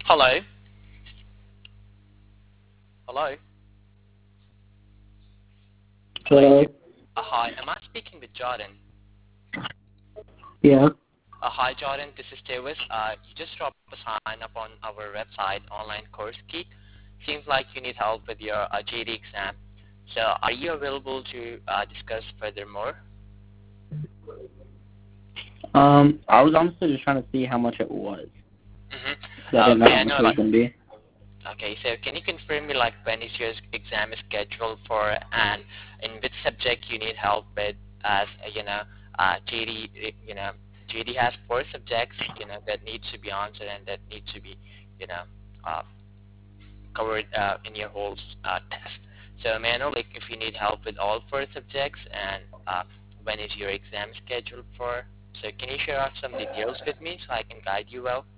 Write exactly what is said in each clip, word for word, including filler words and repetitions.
Hello? Hello? Hello? Hello? Uh, hi, am I speaking with Jordan? Yeah. Uh, hi, Jordan. This is Davis. Uh, you just dropped a sign up on our website, Online Course Key. Seems like you need help with your uh, J D exam. So, are you available to uh, discuss furthermore? Um, I was honestly just trying to see how much it was. Mm-hmm. I Uh, didn't know may how I much know, it was like, going to be. okay, so can you confirm me, like, when is your exam is scheduled for, and in which subject you need help with, as, uh, you know, uh, J D, you know, J D has four subjects, you know, that needs to be answered and that need to be, you know, uh, covered uh, in your whole uh, test. So may I know, like, if you need help with all four subjects, and uh, when is your exam scheduled for? So can you share out some details with me so I can guide you well?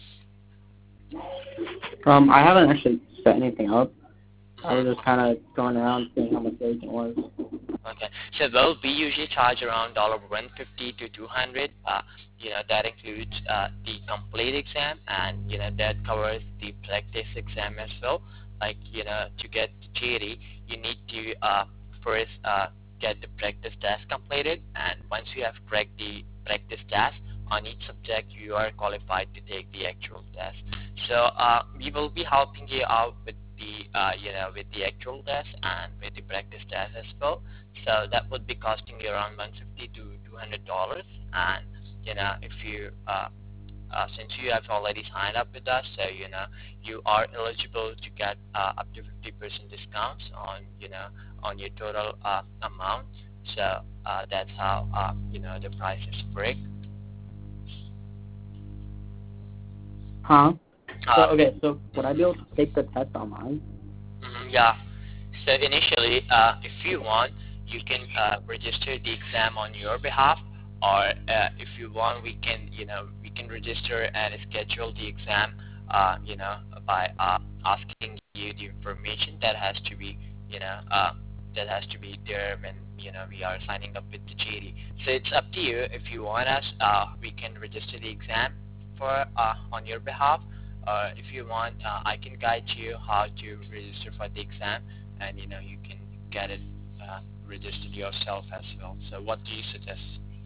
Um, I haven't actually set anything up. I was Mm-hmm. just kind of going around seeing how much everything was. Okay. So well, we usually charge around one fifty to two hundred. Uh, you know that includes uh, the complete exam, and you know that covers the practice exam as well. Like you know to get the J D, you need to uh, first uh, get the practice test completed, and once you have cracked the practice test on each subject, you are qualified to take the actual test. So uh, we will be helping you out with the uh, you know with the actual test and with the practice test as well. So that would be costing you around one fifty to two hundred dollars. And you know, if you uh, uh, since you have already signed up with us, so you know you are eligible to get uh, up to fifty percent discounts on you know on your total uh, amount. So uh, that's how uh, you know the prices break. Huh? So, Uh, okay, so would I be able to take the test online? mm, yeah. So initially, uh, if you want, you can uh, register the exam on your behalf, or uh, if you want, we can, you know, we can register and schedule the exam, uh, you know, by uh, asking you the information that has to be, you know, uh, that has to be there when, you know, we are signing up with the J D. So it's up to you. If you want us, uh, we can register the exam for uh, on your behalf. Or if you want, uh, I can guide you how to register for the exam, and you know you can get it uh, registered yourself as well. So what do you suggest?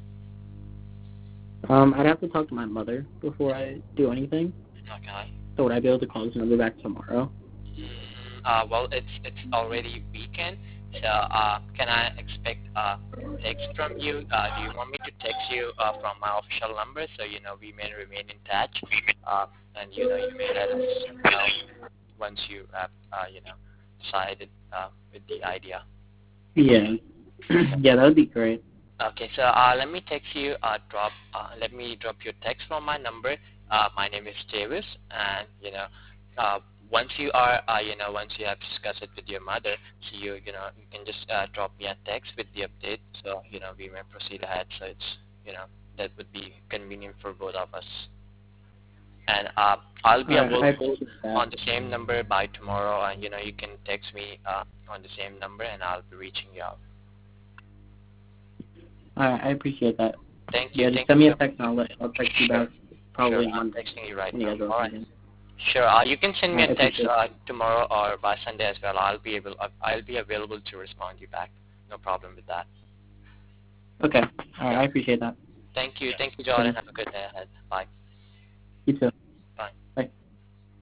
Um, I'd have to talk to my mother before I do anything. Okay. So would I be able to call this number back tomorrow? Mm, uh, well, it's it's already weekend, so uh, can I expect a text from you? Uh, do you want me to text you uh, from my official number, so you know we may remain in touch, uh, and you know you may let us know once you have uh, you know decided uh, with the idea. Yeah. Yeah, that would be great. Okay, so uh, let me text you. Uh, drop. Uh, let me drop your text from my number. Uh, my name is Davis, and you know, uh, once you are, uh, you know, once you have discussed it with your mother, so you, you know, you can just uh, drop me a text with the update. So you know, we may proceed ahead. So it's, you know, that would be convenient for both of us. And uh, I'll be All right, I available appreciate that. on the same number by tomorrow, and you know, you can text me uh, on the same number, and I'll be reaching you out. All right, I appreciate that. Thank you. Yeah, just Thank you send me a so text and I'll, let, I'll text you Sure. back Sure. probably I'm Monday texting you right when you now. guys are All open right. again. Sure. Uh, you can send All me right, a I text appreciate it. uh, tomorrow or by Sunday as well. I'll be able. Uh, I'll be available to respond you back. No problem with that. Okay. All right, Yeah. I appreciate that. Thank you. Thank you, Jordan. Thanks. Have a good day ahead. Bye. You too.